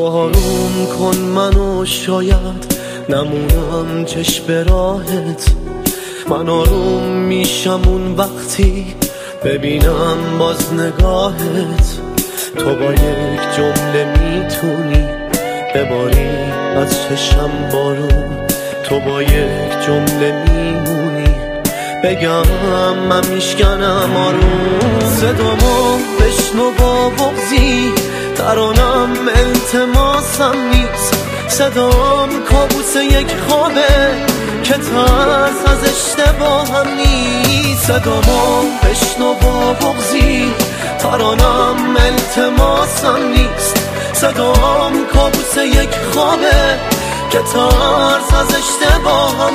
آروم کن منو، شاید نمونم چشم راهت. من آروم میشم اون وقتی ببینم باز نگاهت. تو با یک جمله میتونی بباری از چشم بارون. تو با یک جمله میمونی بگم من میشکنم آروم. صدامو بشنو با بغضی، ترانم التماسم نیست. صدام کابوس یک خوابه که ترس از اشتباهم نیست. صدامو بشنو با بغضی، ترانم التماسم نیست. صدام کابوس یک خوابه که ترس از اشتباهم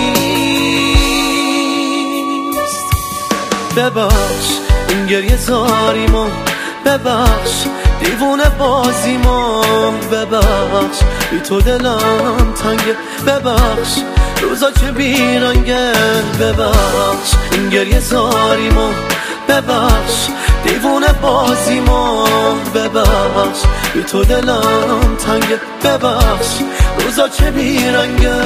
نیست. ببخش این گریه زاریمو، ببخش دیوونه بازیمو، ببخش بی تو دلم تنگه، ببخش روزا چه بیرنگه. ببخش این گریه زاریمو، ببخش دیوونه بازیمو، ببخش بی تو دلم تنگه، ببخش روزا چه بیرنگه.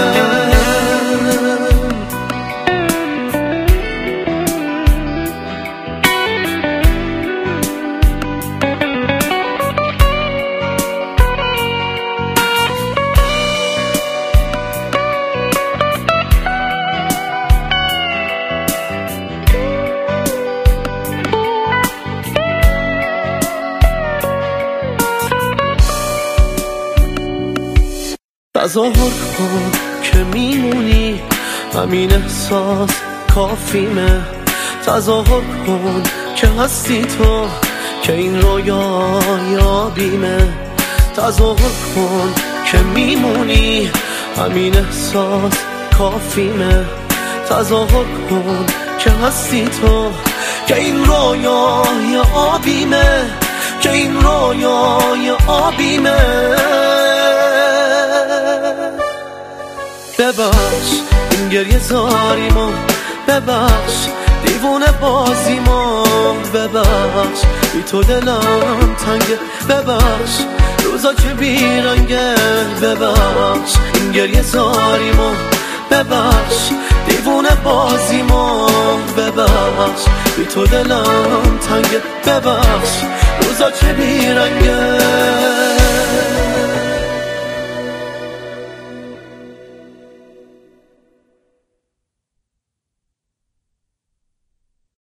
تظاهر کن که میمونی، همین احساس کافیمه. تظاهر کن که هستی تو، که این رویا یابیمه. تظاهر کن که میمونی، همین احساس کافیمه. تظاهر کن که هستی تو، که این رویا یابیمه، که این رویا یابیمه. ببخش این گریه زاریمو، ببخش دیوونه بازیمو، ببخش بی تو دلم تنگه، ببخش روزا چه بیرنگه. ببخش این گریه زاریمو، ببخش دیوونه بازیمو، ببخش بی تو دلم تنگه، ببخش روزا چه بیرنگه.